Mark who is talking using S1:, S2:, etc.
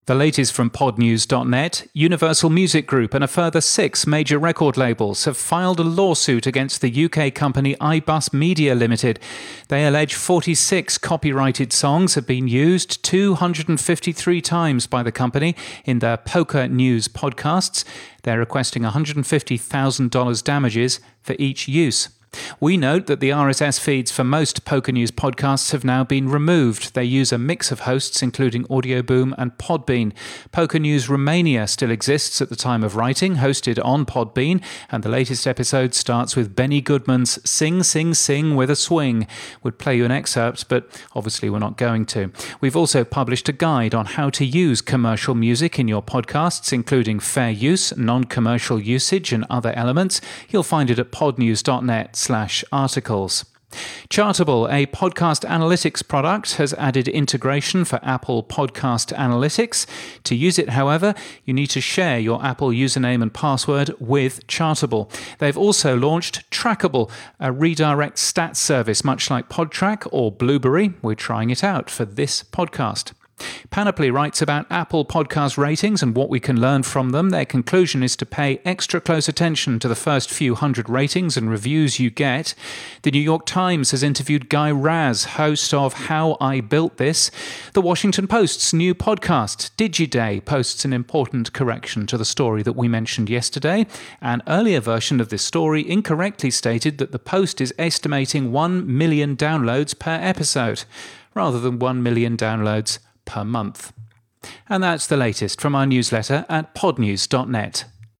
S1: The latest from podnews.net, Universal Music Group and a further 6 major record labels have filed a lawsuit against the UK company iBus Media Limited. They allege 46 copyrighted songs have been used 253 times by the company in their Poker News podcasts. They're requesting $150,000 damages for each use. We note that the RSS feeds for most Poker News podcasts have now been removed. They use a mix of hosts including Audioboom and Podbean. Poker News Romania still exists at the time of writing, hosted on Podbean, and the latest episode starts with Benny Goodman's Sing, Sing, Sing with a Swing. We'd play you an excerpt, but obviously we're not going to. We've also published a guide on how to use commercial music in your podcasts, including fair use, non-commercial usage, and other elements. You'll find it at podnews.net/articles. Chartable, a podcast analytics product, has added integration for Apple Podcast Analytics. To use it, however, you need to share your Apple username and password with Chartable. They've also launched Trackable, a redirect stats service much like Podtrac or Blueberry. We're trying it out for this podcast. Panoply writes about Apple podcast ratings and what we can learn from them. Their conclusion is to pay extra close attention to the first few hundred ratings and reviews you get. The New York Times has interviewed Guy Raz, host of How I Built This. The Washington Post's new podcast, DigiDay, posts an important correction to the story that we mentioned yesterday. An earlier version of this story incorrectly stated that the Post is estimating 1 million downloads per episode, rather than 1 million downloads per month. And that's the latest from our newsletter at podnews.net.